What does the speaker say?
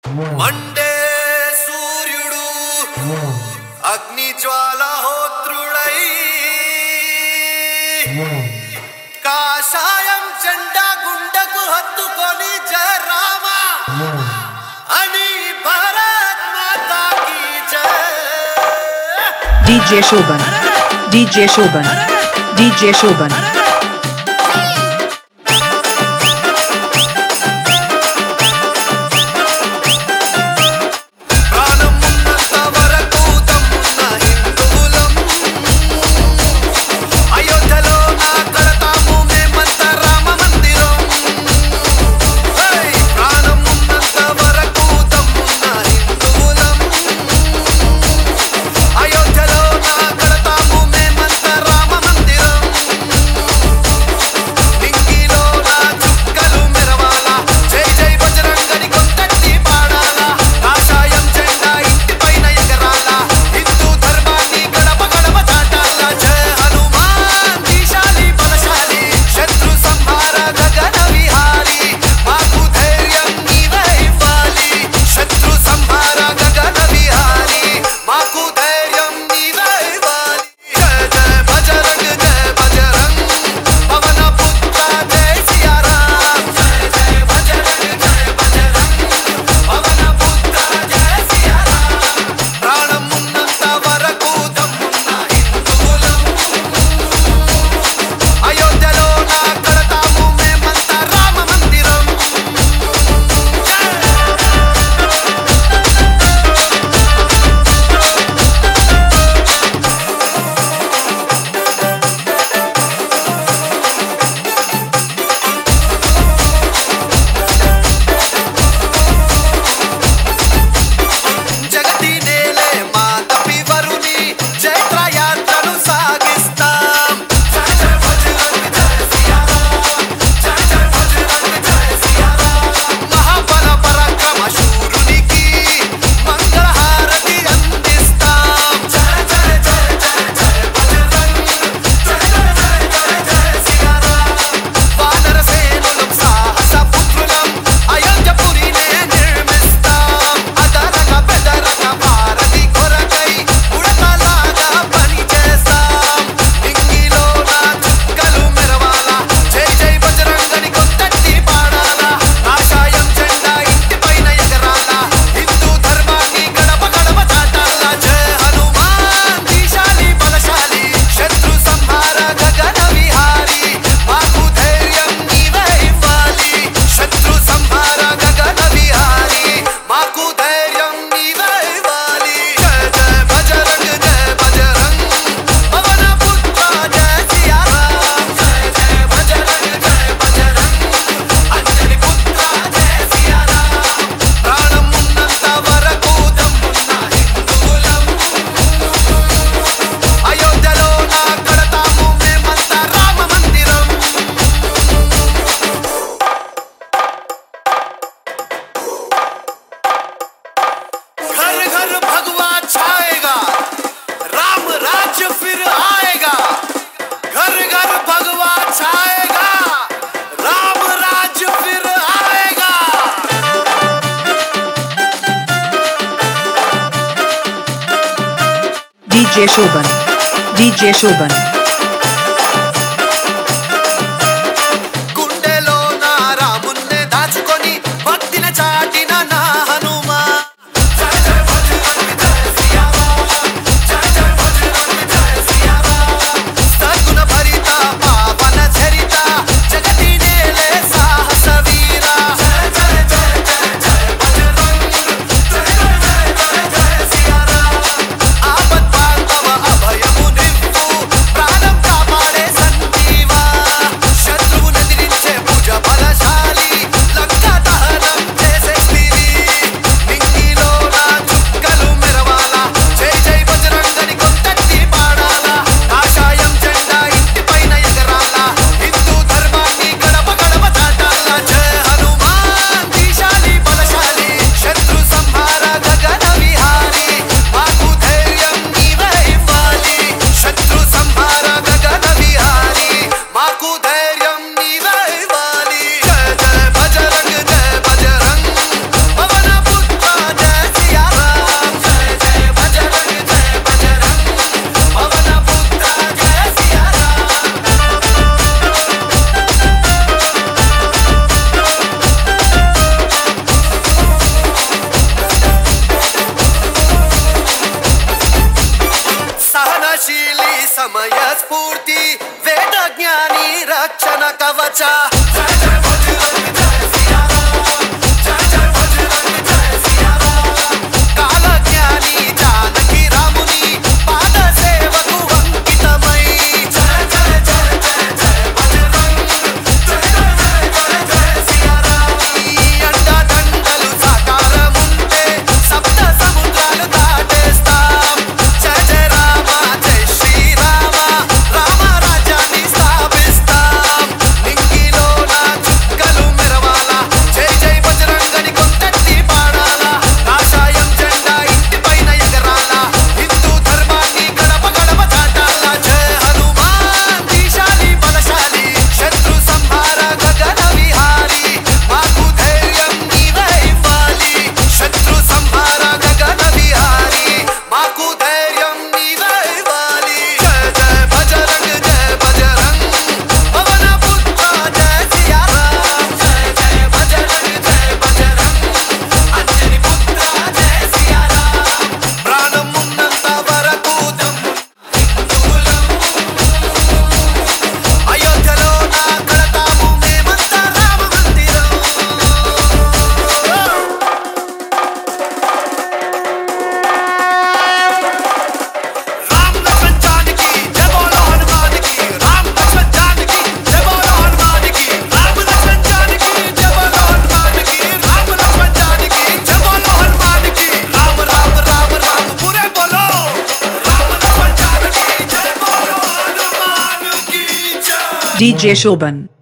Monday సూర్యుడు అగ్ని జ్వాలహోత్రుడై కాషాయం జెండా గుండెకు హత్తుకొని జయ రామ అని భారత్ మాతా కీ జయ. DJ Shoban, DJ Shoban, DJ Shoban. DJ Shoban, DJ Shoban. ప్రాణ वचा जय जय बजरंग जय सिया राम जय जय बजरंग जय सिया राम काल ज्ञानी जानकी रामुनी पाद सेवकु अंकितमై जय जय जय जय जय बजरंग जय जय जय जय सिया राम अंड దండలు సాకారముంటే సప్త సముద్రాలు దాటేస్తాం జయ జయ రామ జయ శ్రీరామ రామ రాజ్యాన్ని స్థాపిస్తాం నింగిలోన చుక్కలు మెరవాల జై జై బజరంగని కొంతటి పాడాల కాషాయం జెండా ఇంటిపైన ఎగరాల హిందూ ధర్మాన్ని గడప గడప చాటాల జయ హనుమాన్ దీశాలి బలశాలి శత్రు సంహార గగన విహారి మాకు ధైర్యం నీవే ఇవ్వాలి శత్రు సంహార గగన విహారి మాకు ధైర్యం నీవే ఇవ్వాలి జయ జయ బజరంగ్ పవన పుత్ర జయ సియా రామ్ జయ జయ బజరంగ్ అంజని పుత్ర జయ సియా రామ్ ప్రాణం ఉన్నంత వరకు హిందువులం అయోధ్యలో నా కడతాము మేమంతా రామ మందిరం राम लक्ष्मण जानकी जय बोलो हनुमान की राम लक्ष्मण जानकी जय बोलो हनुमान की राम लक्ष्मण जानकी जय बोलो हनुमान की राम लक्ष्मण जानकी जय बोलो हनुमान की राम राम राम राम पूरे बोलो राम लक्ष्मण जानकी जय बोलो हनुमान की जय DJ Shoban.